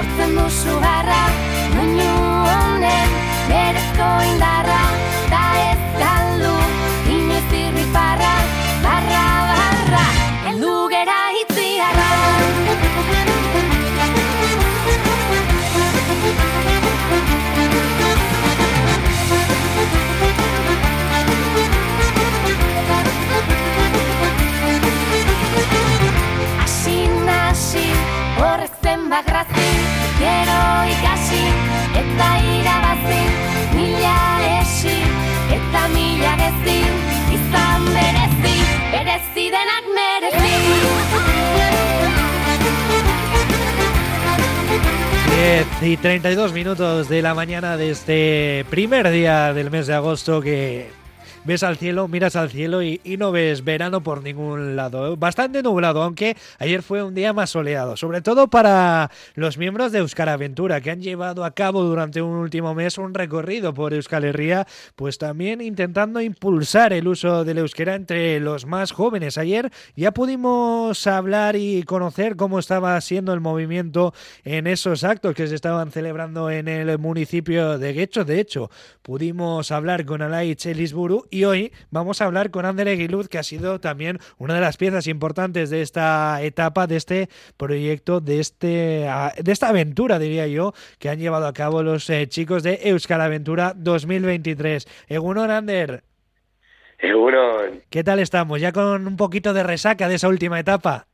sortzen duzu garra, doinu honen berezko indarra, da ez galdu, inoiz irrifarra, barra, barra, heldu gera itziarra. Hasi, horrek zenbat grazi, gero ikasi, eta irabazi, mila esi, eta mila gezi, izan berezi, berezi denak merezi. 10:32 de la mañana de este primer día del mes de agosto que ves al cielo, miras al cielo y no ves verano por ningún lado. Bastante nublado, aunque ayer fue un día más soleado, sobre todo para los miembros de Euskal Aventura, que han llevado a cabo durante un último mes un recorrido por Euskal Herria, pues también intentando impulsar el uso del euskera entre los más jóvenes. Ayer ya pudimos hablar y conocer cómo estaba siendo el movimiento en esos actos que se estaban celebrando en el municipio de Getxo. De hecho, pudimos hablar con Alaitz Elizburu y hoy vamos a hablar con Ander Egiluz, que ha sido también una de las piezas importantes de esta etapa, de este proyecto, de esta aventura, diría yo, que han llevado a cabo los chicos de Euskal Aventura 2023. Egunon, Ander. Egunon. ¿Qué tal estamos? ¿Ya con un poquito de resaca de esa última etapa?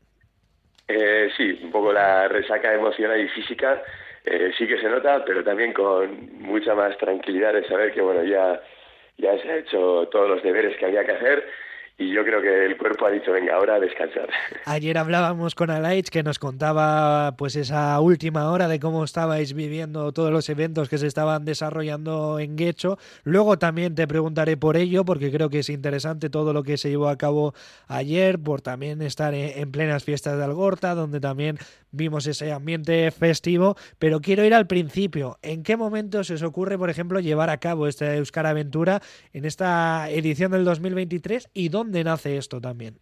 Sí, un poco la resaca emocional y física sí que se nota, pero también con mucha más tranquilidad de saber que bueno, ya se ha hecho todos los deberes que había que hacer y yo creo que el cuerpo ha dicho, venga, ahora a descansar. Ayer hablábamos con Alaitz, que nos contaba pues esa última hora de cómo estabais viviendo todos los eventos que se estaban desarrollando en Getxo. Luego también te preguntaré por ello, porque creo que es interesante todo lo que se llevó a cabo ayer, por también estar en plenas fiestas de Algorta, donde también vimos ese ambiente festivo, pero quiero ir al principio. ¿En qué momento se os ocurre, por ejemplo, llevar a cabo esta Euskal Aventura en esta edición del 2023 y dónde nace esto también?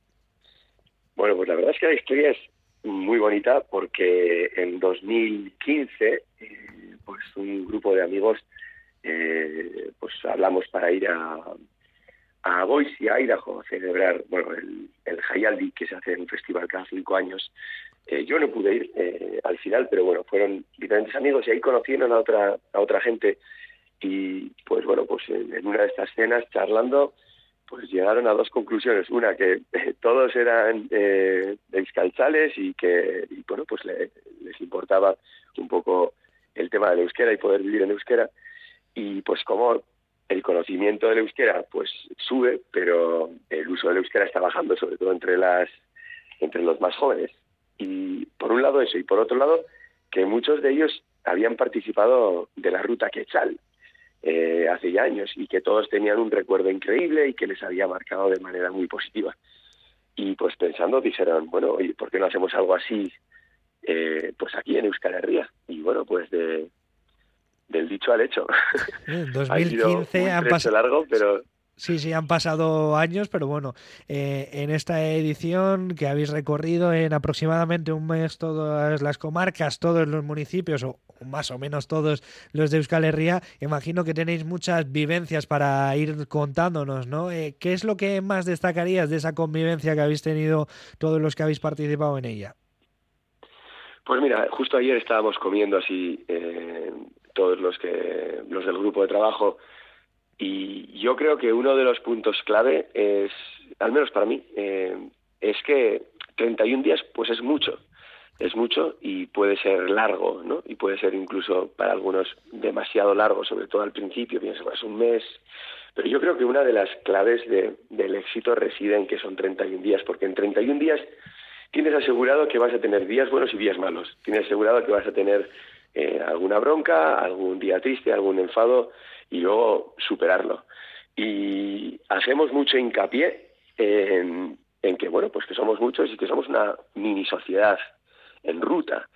Bueno, pues la verdad es que la historia es muy bonita porque en 2015 pues un grupo de amigos pues hablamos para ir a Boise y a Idaho a celebrar bueno el Jaialdi, que se hace en un festival cada 5 años. Yo no pude ir al final, pero bueno, fueron diferentes amigos y ahí conocieron a otra gente y pues bueno, pues en una de estas cenas charlando pues llegaron a 2 conclusiones. Una, que todos eran euskaltzales y bueno, pues les importaba un poco el tema del euskera y poder vivir en euskera, y pues como el conocimiento del euskera pues sube, pero el uso del euskera está bajando, sobre todo entre los más jóvenes. Y por un lado eso, y por otro lado que muchos de ellos habían participado de la ruta Quetzal hace ya años y que todos tenían un recuerdo increíble y que les había marcado de manera muy positiva. Y pues pensando dijeron, bueno, oye, ¿por qué no hacemos algo así pues aquí en Euskal Herria? Y bueno, pues del dicho al hecho. En 2015 ha sido un largo, pero... Sí, han pasado años, pero bueno, en esta edición que habéis recorrido en aproximadamente un mes todas las comarcas, todos los municipios, o más o menos todos los de Euskal Herria, imagino que tenéis muchas vivencias para ir contándonos, ¿no? ¿Qué es lo que más destacarías de esa convivencia que habéis tenido todos los que habéis participado en ella? Pues mira, justo ayer estábamos comiendo así todos los del grupo de trabajo. Y yo creo que uno de los puntos clave es, al menos para mí, es que 31 días pues es mucho y puede ser largo, ¿no? Y puede ser incluso para algunos demasiado largo, sobre todo al principio, pienso, es un mes. Pero yo creo que una de las claves del éxito reside en que son 31 días, porque en 31 días tienes asegurado que vas a tener días buenos y días malos. Tienes asegurado que vas a tener alguna bronca, algún día triste, algún enfado, y luego superarlo. Y hacemos mucho hincapié en que, bueno, pues que somos muchos y que somos una mini sociedad en ruta.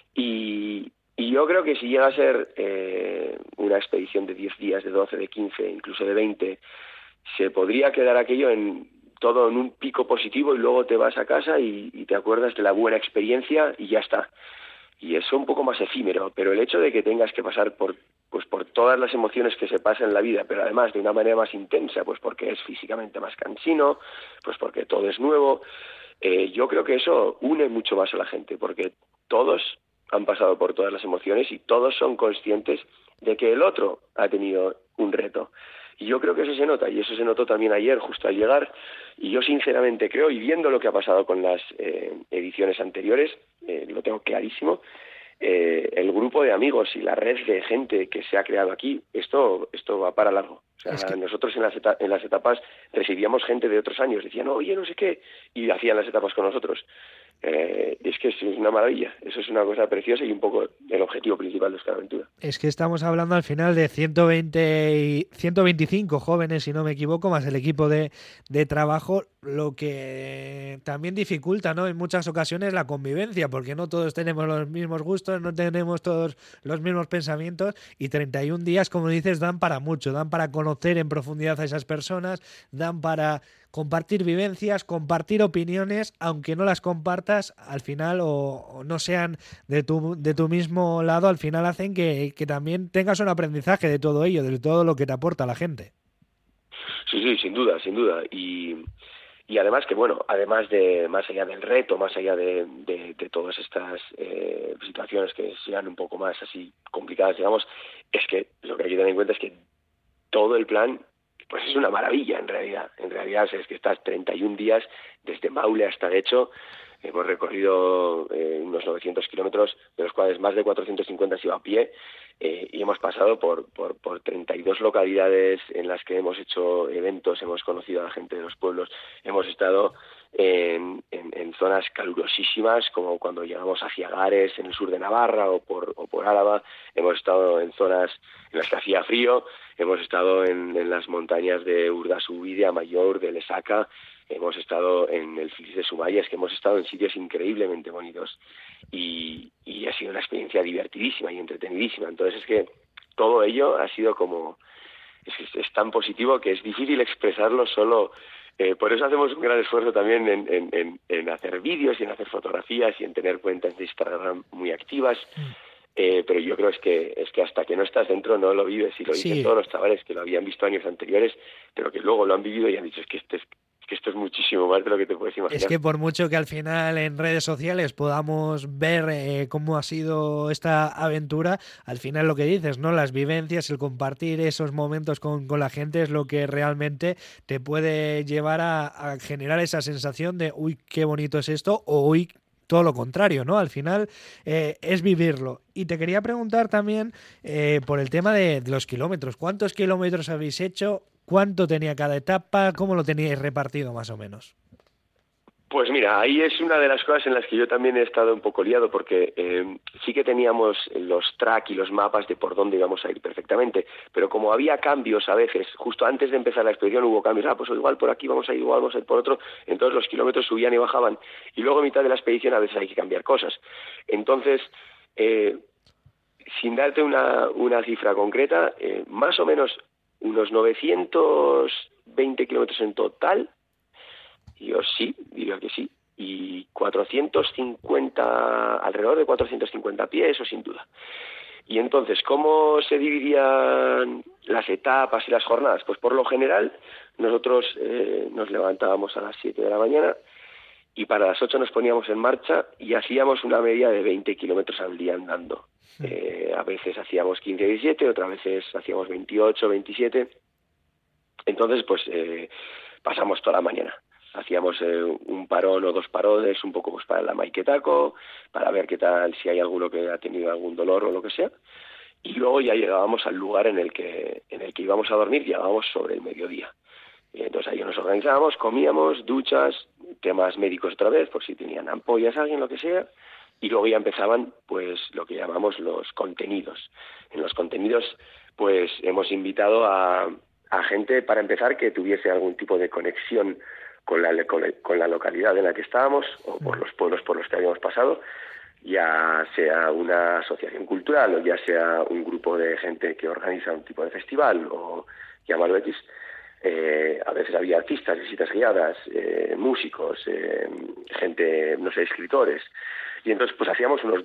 Y yo creo que si llega a ser una expedición de 10 días, de 12, de 15, incluso de 20, se podría quedar aquello todo en un pico positivo y luego te vas a casa y te acuerdas de la buena experiencia y ya está. y eso un poco más efímero, pero el hecho de que tengas que pasar por todas las emociones que se pasan en la vida, pero además de una manera más intensa, pues porque es físicamente más cansino, pues porque todo es nuevo, yo creo que eso une mucho más a la gente, porque todos han pasado por todas las emociones y todos son conscientes de que el otro ha tenido un reto. Y yo creo que eso se nota, y eso se notó también ayer, justo al llegar, y yo sinceramente creo, y viendo lo que ha pasado con las ediciones anteriores, lo tengo clarísimo, el grupo de amigos y la red de gente que se ha creado aquí, esto va para largo. O sea, nosotros en las etapas recibíamos gente de otros años, decían, oye, no sé qué, y hacían las etapas con nosotros. Es que es una maravilla, eso es una cosa preciosa y un poco el objetivo principal de esta aventura. Es que estamos hablando al final de 125 jóvenes, si no me equivoco, más el equipo de trabajo, lo que también dificulta, ¿no?, en muchas ocasiones la convivencia, porque no todos tenemos los mismos gustos, no tenemos todos los mismos pensamientos, y 31 días, como dices, dan para mucho, dan para conocer en profundidad a esas personas, dan para compartir vivencias, compartir opiniones, aunque no las compartas al final o no sean de tu mismo lado, al final hacen que también tengas un aprendizaje de todo ello, de todo lo que te aporta la gente. Sí, sin duda. Y además que, bueno, además de, más allá del reto, más allá de todas estas situaciones que sean un poco más así complicadas, digamos, es que lo que hay que tener en cuenta es que todo el plan pues es una maravilla en realidad. En realidad es que estás 31 días desde Maule hasta Guecho. Hemos recorrido unos 900 kilómetros, de los cuales más de 450 se iba a pie, y hemos pasado por 32 localidades en las que hemos hecho eventos, hemos conocido a la gente de los pueblos, hemos estado en zonas calurosísimas, como cuando llegamos a Ciagares, en el sur de Navarra, o por Álava. Hemos estado en zonas en las que hacía frío, hemos estado en las montañas de Urdazubí, de Amaiur, de Lesaca. Hemos estado en el Flis de Sumaya, es que hemos estado en sitios increíblemente bonitos y ha sido una experiencia divertidísima y entretenidísima. Entonces es que todo ello ha sido como... Es tan positivo que es difícil expresarlo solo. Por eso hacemos un gran esfuerzo también en hacer vídeos y en hacer fotografías y en tener cuentas de Instagram muy activas. Pero yo creo es que hasta que no estás dentro no lo vives, y lo dicen todos los chavales que lo habían visto años anteriores, pero que luego lo han vivido y han dicho que esto es muchísimo más de lo que te puedes imaginar. Es que por mucho que al final en redes sociales podamos ver cómo ha sido esta aventura, al final lo que dices, ¿no?, las vivencias, el compartir esos momentos con la gente es lo que realmente te puede llevar a generar esa sensación de uy, qué bonito es esto, o uy, todo lo contrario, ¿no? Al final es vivirlo. Y te quería preguntar también por el tema de los kilómetros. ¿Cuántos kilómetros habéis hecho? ¿Cuánto tenía cada etapa? ¿Cómo lo teníais repartido más o menos? Pues mira, ahí es una de las cosas en las que yo también he estado un poco liado, porque sí que teníamos los track y los mapas de por dónde íbamos a ir perfectamente, pero como había cambios a veces, justo antes de empezar la expedición hubo cambios, pues igual por aquí vamos a ir, igual vamos a ir por otro, entonces los kilómetros subían y bajaban, y luego a mitad de la expedición a veces hay que cambiar cosas. Entonces, sin darte una cifra concreta, más o menos unos 920 kilómetros en total. Yo sí, diría que sí, y 450, alrededor de 450 a pie, eso sin duda. Y entonces, ¿cómo se dividían las etapas y las jornadas? Pues por lo general, nosotros nos levantábamos a las 7 de la mañana y para las 8 nos poníamos en marcha y hacíamos una media de 20 kilómetros al día andando. A veces hacíamos 15, 17, otras veces hacíamos 28, 27. Entonces, pues pasamos toda la mañana. Hacíamos un parón o dos parones, un poco pues para el Amaiketako, para ver qué tal, si hay alguno que ha tenido algún dolor o lo que sea. Y luego ya llegábamos al lugar en el que íbamos a dormir, llegábamos sobre el mediodía. Y entonces ahí nos organizábamos, comíamos, duchas, temas médicos otra vez, por si tenían ampollas alguien, lo que sea. Y luego ya empezaban pues lo que llamamos los contenidos. En los contenidos pues hemos invitado a gente, para empezar, que tuviese algún tipo de conexión con la localidad en la que estábamos o por los pueblos por los que habíamos pasado, ya sea una asociación cultural o ya sea un grupo de gente que organiza un tipo de festival o llámalo X. A veces había artistas, visitas guiadas, músicos, gente, no sé, escritores. Y entonces pues hacíamos unos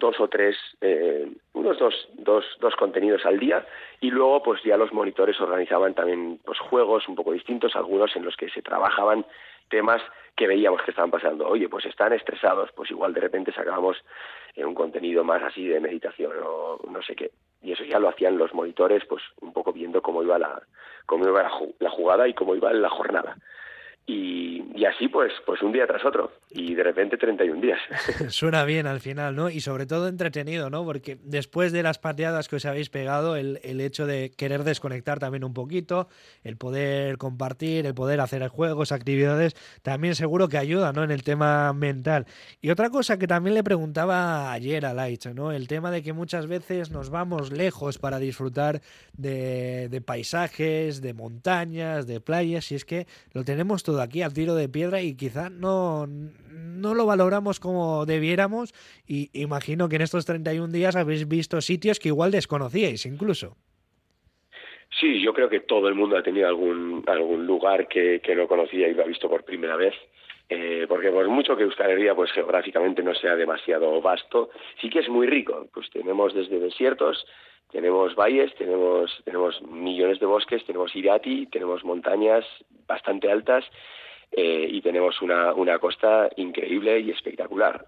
dos contenidos al día, y luego pues ya los monitores organizaban también pues juegos un poco distintos, algunos en los que se trabajaban temas que veíamos que estaban pasando. Oye, pues están estresados, pues igual de repente sacábamos un contenido más así de meditación o no sé qué. Y eso ya lo hacían los monitores, pues un poco viendo cómo iba la jugada y cómo iba la jornada. Y así pues un día tras otro, y de repente 31 días. Suena bien al final, ¿no? Y sobre todo entretenido, ¿no? Porque después de las pateadas que os habéis pegado, el hecho de querer desconectar también un poquito, el poder compartir, el poder hacer juegos, actividades, también seguro que ayuda, ¿no? En el tema mental. Y otra cosa que también le preguntaba ayer a Laich, ¿no? El tema de que muchas veces nos vamos lejos para disfrutar de paisajes, de montañas, de playas, y es que lo tenemos todo aquí al tiro de piedra y quizá no lo valoramos como debiéramos, y imagino que en estos 31 días habéis visto sitios que igual desconocíais incluso. Sí, yo creo que todo el mundo ha tenido algún lugar que no conocía y lo ha visto por primera vez. Porque por mucho que Euskal Herria pues geográficamente no sea demasiado vasto, sí que es muy rico. Pues tenemos desde desiertos, tenemos valles, tenemos millones de bosques, tenemos Irati, tenemos montañas bastante altas, y tenemos una costa increíble y espectacular.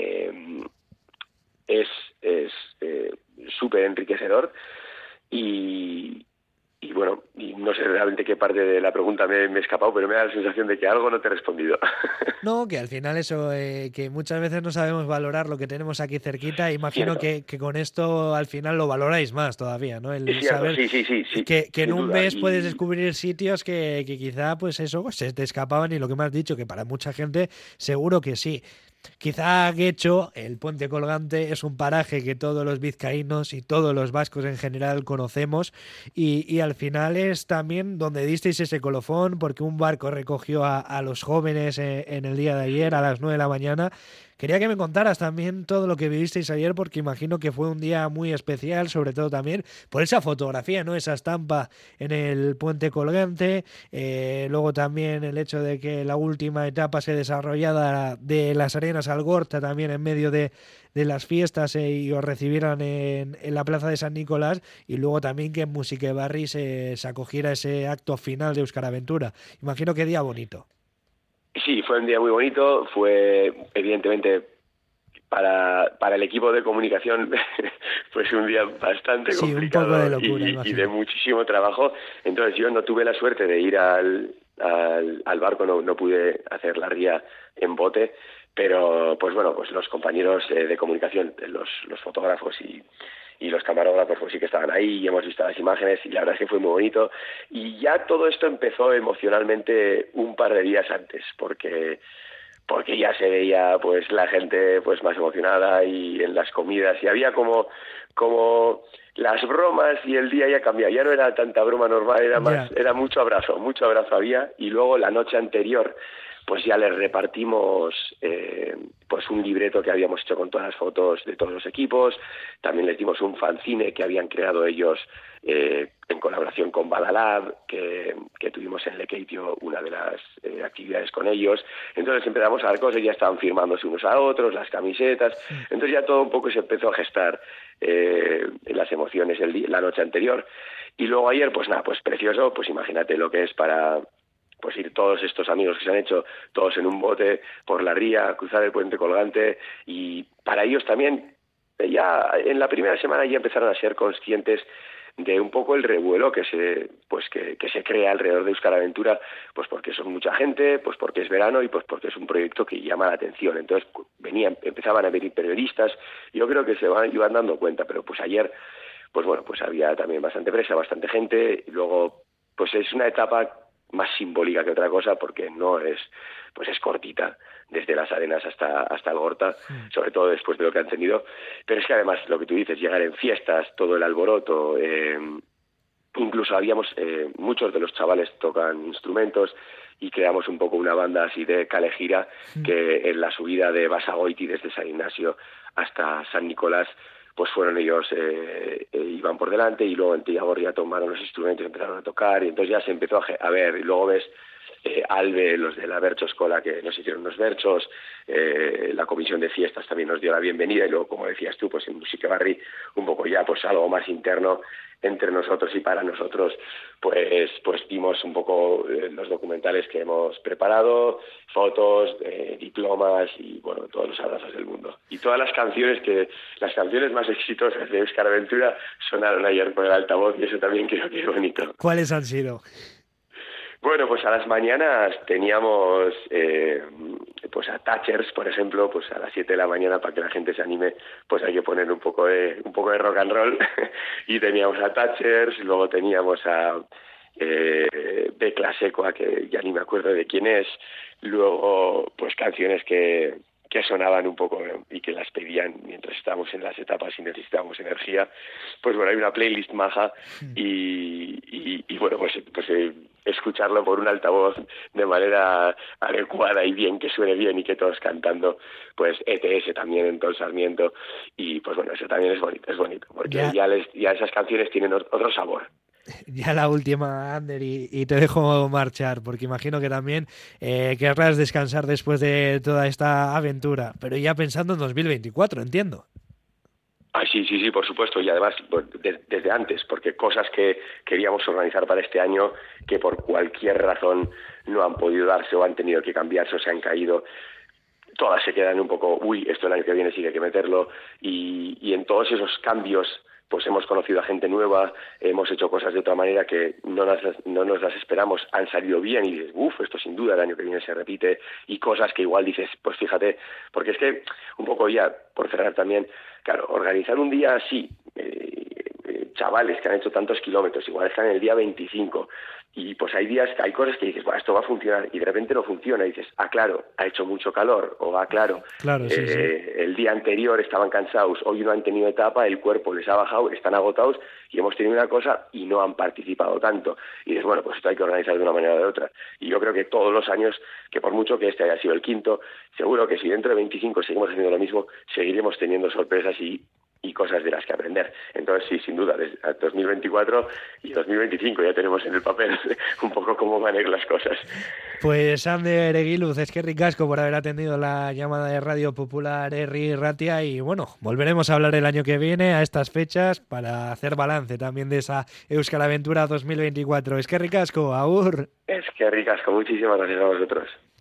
Es súper enriquecedor, y bueno, y no sé realmente qué parte de la pregunta me he escapado, pero me da la sensación de que algo no te he respondido. No, que al final eso, que muchas veces no sabemos valorar lo que tenemos aquí cerquita. Imagino que con esto al final lo valoráis más todavía, ¿no? El saber sí, que en un duda. mes puedes descubrir sitios que quizá pues eso pues, se te escapaban, y lo que me has dicho, que para mucha gente seguro que sí. Quizá Guecho, el puente colgante, es un paraje que todos los vizcaínos y todos los vascos en general conocemos, y al final es también donde disteis ese colofón, porque un barco recogió a los jóvenes en el día de ayer a las 9 de la mañana. Quería que me contaras también todo lo que vivisteis ayer, porque imagino que fue un día muy especial, sobre todo también por esa fotografía, ¿no? Esa estampa en el puente colgante, luego también el hecho de que la última etapa se desarrollara de Las Arenas al Gorta, también en medio de las fiestas, y os recibieran en la plaza de San Nicolás, y luego también que en Musiquebarri se acogiera ese acto final de Euskaraventura. Imagino que día bonito. Sí, fue un día muy bonito. Fue, evidentemente, para el equipo de comunicación pues un día bastante complicado, un poco de locura, y de muchísimo trabajo. Entonces yo no tuve la suerte de ir al barco, no pude hacer la ría en bote, pero pues bueno, pues los compañeros de comunicación, los fotógrafos y los camarógrafos pues sí que estaban ahí, y hemos visto las imágenes, y la verdad es que fue muy bonito. Y ya todo esto empezó emocionalmente un par de días antes, porque ya se veía pues la gente pues más emocionada, y en las comidas, y había como las bromas, y el día ya cambiaba, ya no era tanta broma normal, era mucho abrazo había. Y luego la noche anterior pues ya les repartimos pues un libreto que habíamos hecho con todas las fotos de todos los equipos. También les dimos un fanzine que habían creado ellos en colaboración con Badalab, que tuvimos en Lekeitio una de las actividades con ellos. Entonces empezamos a dar cosas, ya estaban firmándose unos a otros, las camisetas. Entonces ya todo un poco se empezó a gestar las emociones la noche anterior. Y luego ayer, pues nada, pues precioso, pues imagínate lo que es para pues ir todos estos amigos que se han hecho todos en un bote por la ría, cruzar el puente colgante, y para ellos también ya en la primera semana ya empezaron a ser conscientes de un poco el revuelo que se crea alrededor de Euskaraventura, pues porque son mucha gente, pues porque es verano, y pues porque es un proyecto que llama la atención. Entonces empezaban a venir periodistas, y yo creo que iban dando cuenta, pero pues ayer pues bueno, pues había también bastante presa, bastante gente, y luego pues es una etapa más simbólica que otra cosa, porque no es, pues es cortita, desde Las Arenas hasta el Gorta, sobre todo después de lo que han tenido. Pero es que además, lo que tú dices, llegar en fiestas, todo el alboroto, incluso muchos de los chavales tocan instrumentos, y creamos un poco una banda así de calejira, que en la subida de Basagoiti desde San Ignacio hasta San Nicolás, pues fueron ellos, iban por delante, y luego en Tillagorria tomaron los instrumentos, empezaron a tocar, y entonces ya se empezó a ver, y luego ves Albe, los de la Bercho Escola, que nos hicieron unos berchos, la comisión de fiestas también nos dio la bienvenida, y luego, como decías tú, pues en Musica Barri, un poco ya pues algo más interno entre nosotros y para nosotros, pues dimos un poco los documentales que hemos preparado, fotos, diplomas y bueno, todos los abrazos del mundo. Y todas las canciones más exitosas de Euskal Aventura sonaron ayer por el altavoz, y eso también creo que es bonito. ¿Cuáles han sido? Bueno, pues a las mañanas teníamos pues a Thatchers, por ejemplo, pues a las 7 de la mañana, para que la gente se anime, pues hay que poner un poco de rock and roll. Y teníamos a Thatchers, luego teníamos a Becla Secoa, que ya ni me acuerdo de quién es, luego pues canciones que sonaban un poco y que las pedían mientras estábamos en las etapas y necesitábamos energía. Pues bueno, hay una playlist maja y bueno, pues escucharlo por un altavoz de manera adecuada y bien, que suene bien y que todos cantando, pues ETS también en todo el Sarmiento, y pues bueno, eso también es bonito, porque ya esas canciones tienen otro sabor. Ya la última, Ander, y te dejo marchar, porque imagino que también querrás descansar después de toda esta aventura, pero ya pensando en 2024, entiendo. Sí, por supuesto, y además desde antes, porque cosas que queríamos organizar para este año, que por cualquier razón no han podido darse o han tenido que cambiarse o se han caído, todas se quedan un poco, esto el año que viene sí que hay que meterlo, y en todos esos cambios pues hemos conocido a gente nueva, hemos hecho cosas de otra manera que no nos las esperamos, han salido bien, y dices, esto sin duda el año que viene se repite, y cosas que igual dices, pues fíjate, porque es que un poco ya, por cerrar también, claro, organizar un día así, chavales que han hecho tantos kilómetros, igual están en el día 25, y pues hay cosas que dices, esto va a funcionar, y de repente no funciona, y dices, claro, ha hecho mucho calor, o claro, sí. El día anterior estaban cansados, hoy no han tenido etapa, el cuerpo les ha bajado, están agotados, y hemos tenido una cosa y no han participado tanto, y dices, bueno, pues esto hay que organizar de una manera o de otra, y yo creo que todos los años, que por mucho que este haya sido el quinto, seguro que si dentro de 25 seguimos haciendo lo mismo, seguiremos teniendo sorpresas y cosas de las que aprender. Entonces sí, sin duda, desde 2024 y 2025 ya tenemos en el papel un poco cómo van a ir las cosas. Pues Ander Egiluz, eskerrik asko por haber atendido la llamada de Radio Popular Herri Ratia, y bueno, volveremos a hablar el año que viene a estas fechas para hacer balance también de esa Euskal Aventura 2024. Eskerrik asko, agur. Eskerrik asko, muchísimas gracias a vosotros.